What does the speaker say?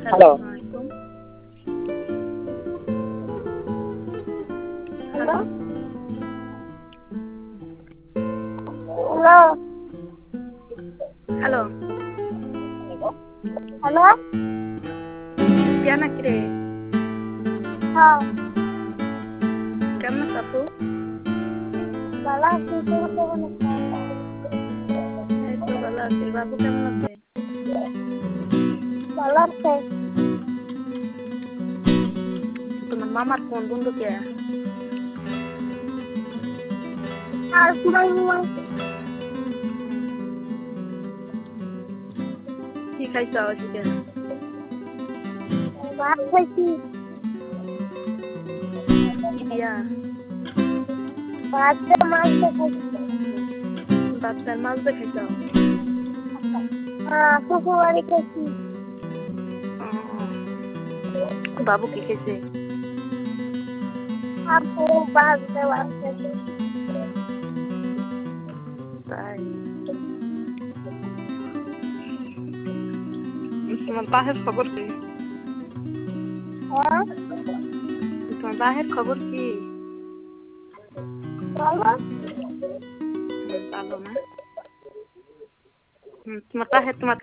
Hello hello hello hello hello क्या नाक रे হ্যাঁ কেমন আছো আপু? ভালো আছি তুমি কেমন আছো এই তো ভালো আছি। বাবু কেমন আছে? ভালো আছে তোমার মামার ফোন বন্ধু কে? আর পুরাই মামা কি খাইছো আজকে? ভাত খাইছি কি দিয়া? ভাত দিয়ে মাছ দিয়ে খাইছি বাচ্চার মাছ দিয়ে খাইছো? হ্যাঁ শ্বশুর বাড়ি খাইছি বাবু কি খাইছে? আপু ভাত দিয়ে ভাত খাইছি তাই তোমার বাহের খবর কি? হ্যাঁ তোমার বাহের খবর কি? ভালো ভালো না? তোমার বাহের তোমার